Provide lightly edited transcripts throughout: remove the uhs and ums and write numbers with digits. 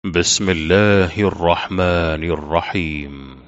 بسم الله الرحمن الرحيم.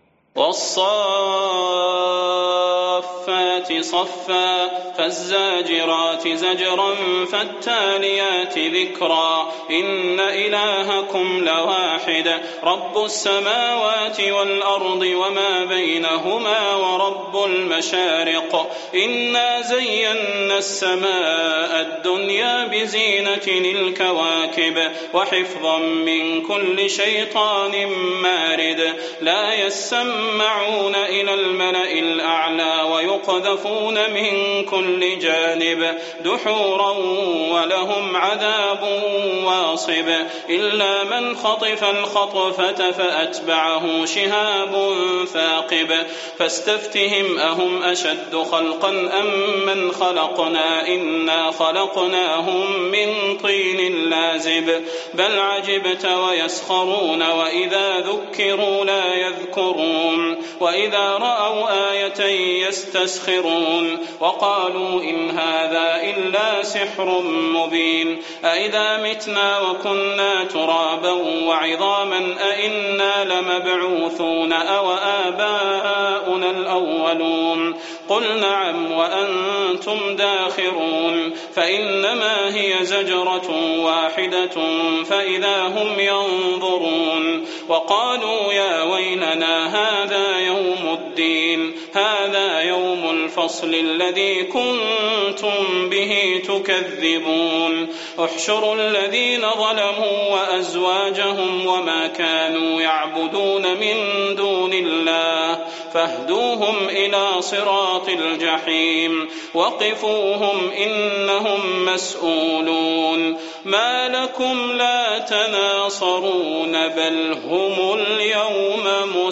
والصافات صفا فالزاجرات زجرا فالتاليات ذكرا إن إلهكم لواحد رب السماوات والأرض وما بينهما ورب المشارق إنا زينا السماء الدنيا بزينة الكواكب وحفظا من كل شيطان مارد لا يسمعون إلى الملأ الأعلى ويقذفون من كل جانب دحورا ولهم عذاب واصب إلا من خطف الخطفة فأتبعه شهاب ثاقب فاستفتهم أهم أشد خلقا أم من خلقنا إنا خلقناهم من طين لازب بل عجبت ويسخرون وإذا ذكروا لا يذكرون وإذا رأوا آية يستسخرون وقالوا إن هذا إلا سحر مبين أئذا متنا وكنا ترابا وعظاما أئنا لمبعوثون أو آباؤنا الأولون قل نعم وأنتم داخرون فإنما هي زجرة واحدة فإذا هم ينظرون وقالوا يا ويلنا هذا يوم الدين هذا يوم الفصل الذي كنتم به تكذبون احشروا الذين ظلموا وأزواجهم وما كانوا يعبدون من دون الله فاهدوهم إلى صراط الجحيم وقفوهم إنهم مسؤولون ما لكم لا تناصرون بل هم اليوم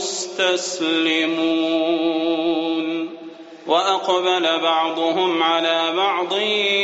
مستسلمون وأقبل بعضهم على بعض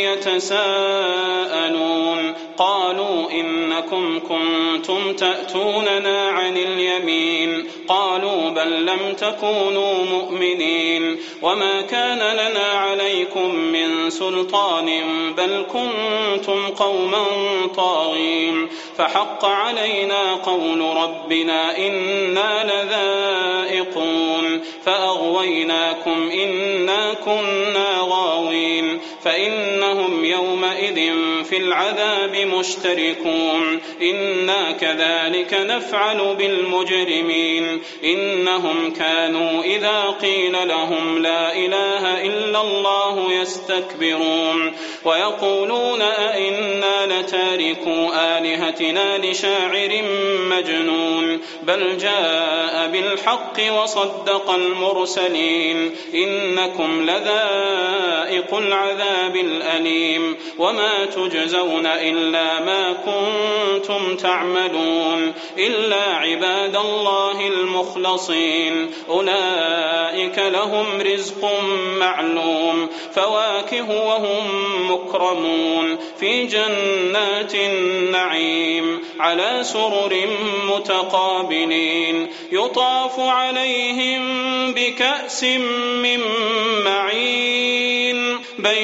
يتساءلون قالوا إنكم كنتم تأتوننا عن اليمين قالوا بل لم تكونوا مؤمنين وما كان لنا عليكم من سلطان بل كنتم قوما طاغين فحق علينا قول ربنا إنا لذائقون فأغويناكم إنا كنا غاوين فإنهم يومئذ في العذاب مشتركون إنا كذلك نفعل بالمجرمين إنهم كانوا إذا قيل لهم لا إله إلا الله يستكبرون ويقولون أئنا لتاركوا آلهتنا لشاعر مجنون بل جاء بالحق وصدق المرسلين إنكم لذائق العذاب الأليم وما تجزون إلا ما كنتم تعملون إلا عباد الله المخلصين أولئك لهم رزق معلوم فواكه وهم مكرمون في جنات النعيم على سرر متقابلين يطاف عليهم بكأس من معين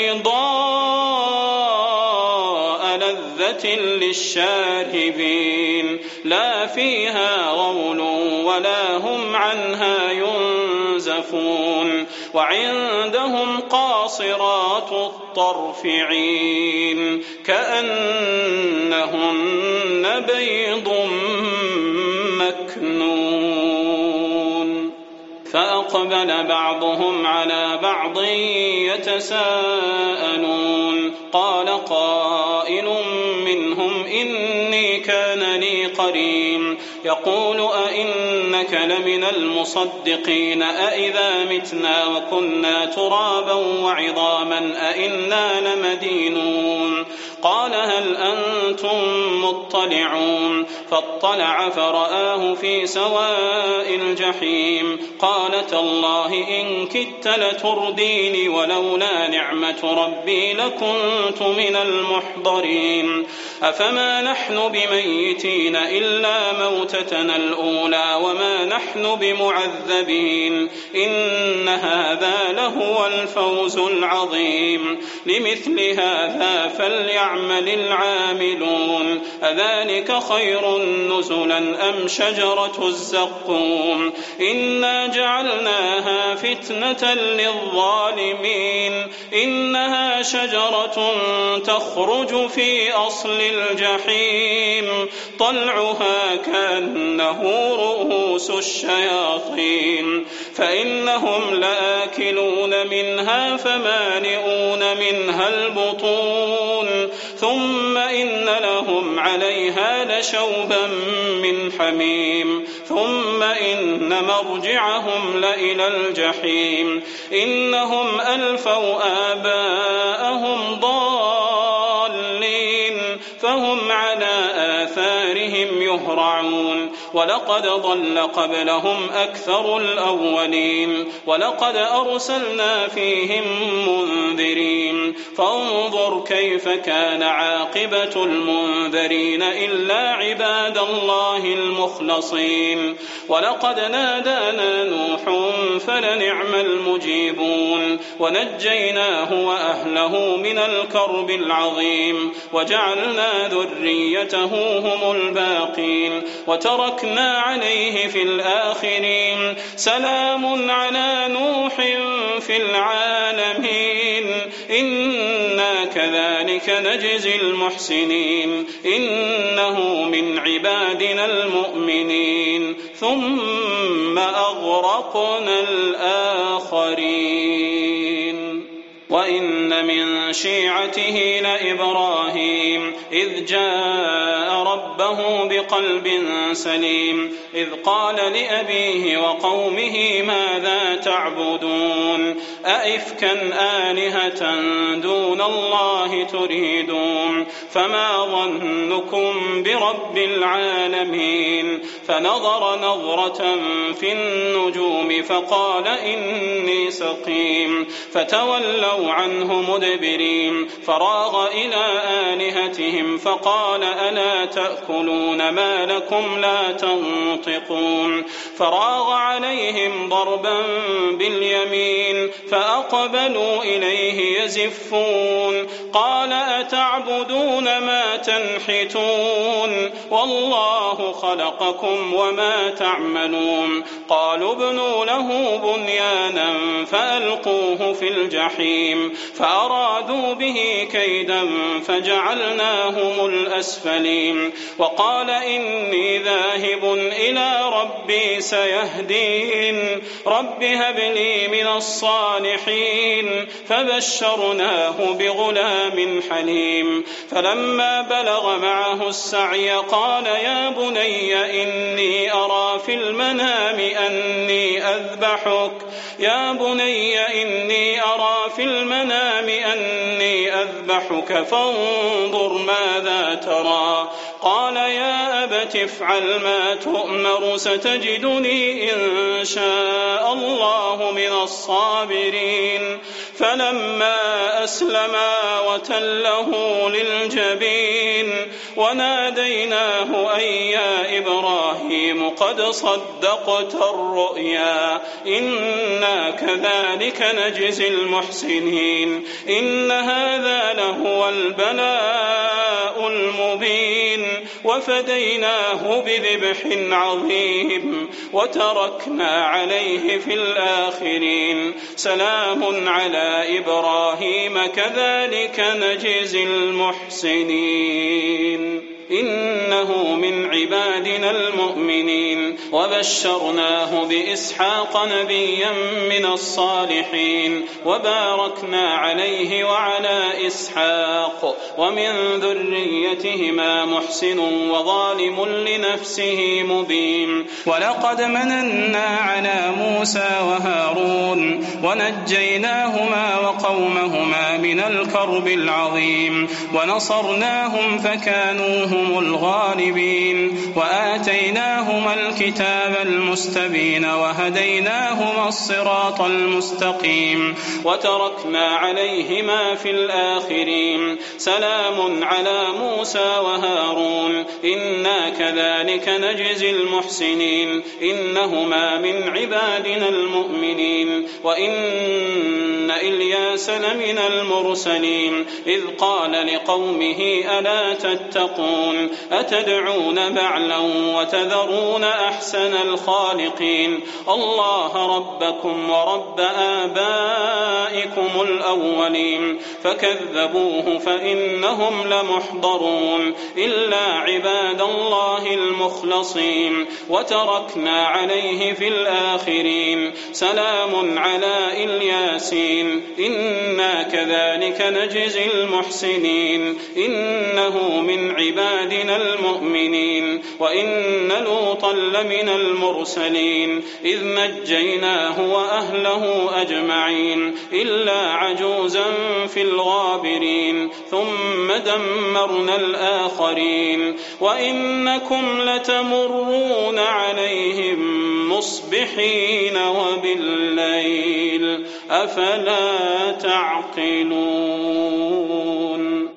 بيضاء لذة للشاربين لا فيها غول ولا هم عنها ينزفون وعندهم قاصرات الطرف عين كأنهن بيض مكنون فأقبل بعضهم على بعض يتساءلون قال قائل منهم إني كان لي قرين يقول أئنك لمن المصدقين أئذا متنا وكنا ترابا وعظاما أئنا لمدينون قال هل أنتم مطلعون فاطلع فرآه في سواء الجحيم قال تالله إن كدت لترديني ولولا نعمة ربي لكنت من المحضرين أفما نحن بميتين إلا موتتنا الأولى وما نحن بمعذبين إن هذا لهو الفوز العظيم لمثل هذا فليعمل يعمل العاملون أذلك خير نزلا أم شجرة الزقوم إنا جعلناها فتنة للظالمين إنها شجرة تخرج في أصل الجحيم طلعها كأنه رؤوس الشياطين فإنهم لآكلون منها فمالئون منها البطون ثم إن لهم عليها لشوبا من حميم ثم إن مرجعهم لإلى الجحيم إنهم ألفوا آباءهم ضالين فهم على آثارهم يهرعون ولقد ضل قبلهم أكثر الأولين ولقد أرسلنا فيهم منذرين فانظر كيف كان عاقبة المنذرين إلا عباد الله المخلصين ولقد نادانا نوح فلنعم المجيبون ونجيناه وأهله من الكرب العظيم وجعلنا ذريته هم الباقين وتركنا عليه في الآخرين سلام على نوح في العالمين إنا كذلك نجزي المحسنين إنه من عبادنا المؤمنين ثم أغرقنا الآخرين وإن من شيعته لإبراهيم إذ جاء ربه بقلب سليم إذ قال لأبيه وقومه ماذا تعبدون أئفكا آلهة دون الله تريدون فما ظنكم برب العالمين فنظر نظرة في النجوم فقال إني سقيم فتولوا عنه مدبرين فراغ إلى آلهتهم فقال ألا تأكلون ما لكم لا تنطقون فراغ عليهم ضربا باليمين فأقبلوا إليه يزفون قال أتعبدون ما تنحتون والله خلقكم وما تعملون قالوا ابنوا له بنيانا فألقوه في الجحيم فأرادوا به كيدا فجعلناهم الأسفلين وقال إني ذاهب إلى ربي سيهدين رب هب لي من الصالحين فبشرناه بغلام حليم فلما بلغ معه السعي قال يا بني إني أرى في المنام أني أذبحك فانظر ماذا ترى قال يا أبت افعل ما تؤمر ستجدني إن شاء الله من الصابرين فلما أسلما وتله للجبين وناديناه أن يا إبراهيم قد صدقت الرؤيا إنا كذلك نجزي المحسنين إن هذا لهو البلاء المبين وفديناه بذبح عظيم وتركنا عليه في الآخرين سلام على إبراهيم كذلك نجزي المحسنين إنه من عبادنا المؤمنين وبشرناه بإسحاق نبيا من الصالحين وباركنا عليه وعلى إسحاق ومن ذريتهما محسن وظالم لنفسه مبين ولقد مننا على موسى وهارون ونجيناهما وقومهما من الكرب العظيم ونصرناهم فكانوا هم الغالبين وآتيناهما الكتاب المستبين وهديناهما الصراط المستقيم وتركنا عليهما في الآخرين سلام على موسى وهارون إنا كذلك نجزي المحسنين إنهما من عبادنا المؤمنين وإن إلياس لمن المرسلين إذ قال لقومه ألا تتقون أتدعون بعلا وتذرون أحسن الخالقين الله ربكم ورب آبائكم الأولين فكذبوه فإنهم لمحضرون إلا عباد الله المخلصين وتركنا عليه في الآخرين سلام على الياسين إنا كذلك نجزي المحسنين إنه من عبادنا المؤمنين وإن لوطا لمن المرسلين إذ نجيناه وأهله أجمعين إلا عجوزا في الغابرين ثم دمرنا الآخرين وإنكم لتمرون عليهم مصبحين وبالليل أفلا تعقلون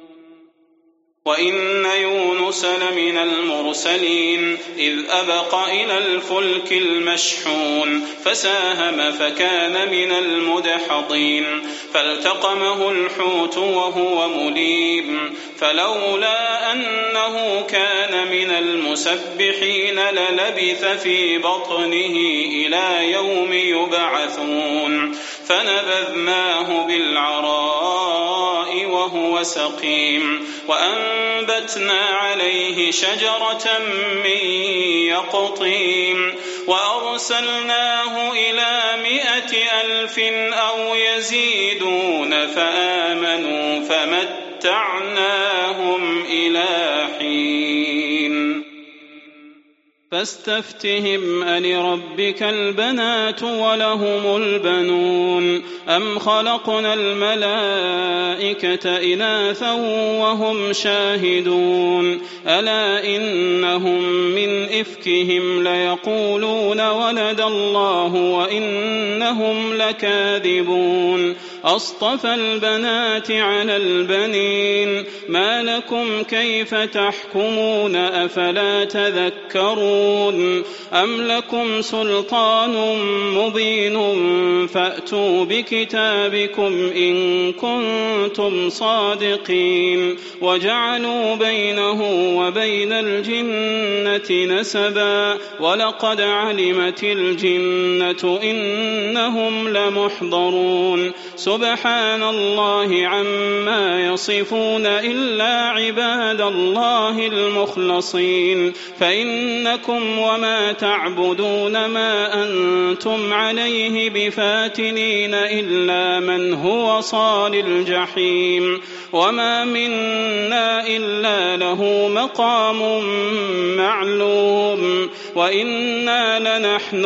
وإن يونس لمن المرسلين إذ أبق إلى الفلك المشحون فساهم فكان من المدحضين فالتقمه الحوت وهو مليم فلولا أنه كان من المسبحين للبث في بطنه إلى يوم يبعثون فنبذناه بالعراء وهو سقيم وأنبتنا عليه شجرة من يقطين وأرسلناه إلى 100,000 أو يزيدون فآمنوا فمتعناهم إلى حين فاستفتهم ألربك البنات ولهم البنون أم خلقنا الملائكة إناثا وهم شاهدون ألا إنهم من إفكهم ليقولون ولد الله وإنهم لكاذبون أصطفى البنات على البنين ما لكم كيف تحكمون أفلا تذكرون أم لكم سلطان مبين فأتوا بكتابكم إن كنتم صادقين وجعلوا بينه وبين الجنة نسبا ولقد علمت الجنة إنهم لمحضرون سبحان الله عما يصفون إلا عباد الله المخلصين فإنكم وما تعبدون ما أنتم عليه بفاتنين إلا من هو صال الجحيم وما منا إلا له مقام معلوم وإنا لنحن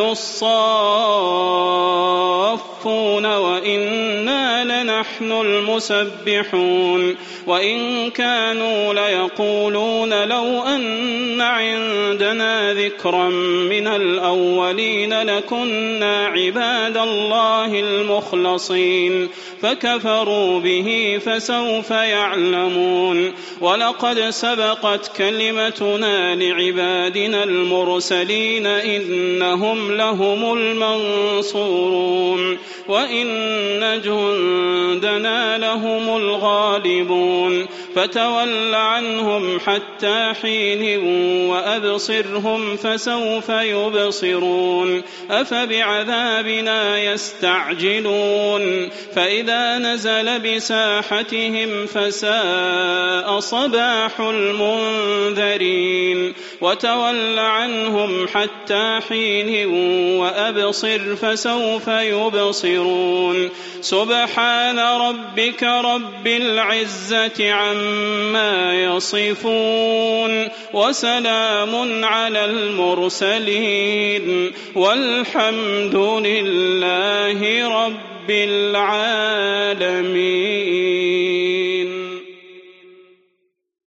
الصافون وإنا لنحن المسبحون وإن كانوا ليقولون لو أن عندنا ذكرا من الأولين لكنا عباد الله المخلصين فكفروا به فسوف يعلمون ولقد سبقت كلمتنا لعبادنا المرسلين إنهم لهم المنصورون وإن جندنا لهم الغالبون فتول عنهم حتى حين وأبصرهم فسوف يبصرون أفبعذابنا يستعجلون فإذا نزل بساحتهم فساء صباح المنذرين وتول عنهم حتى حين وأبصر فسوف يبصرون سبحان ربك رب العزة عما يصفون وسلام على المرسلين والحمد لله رب العالمين.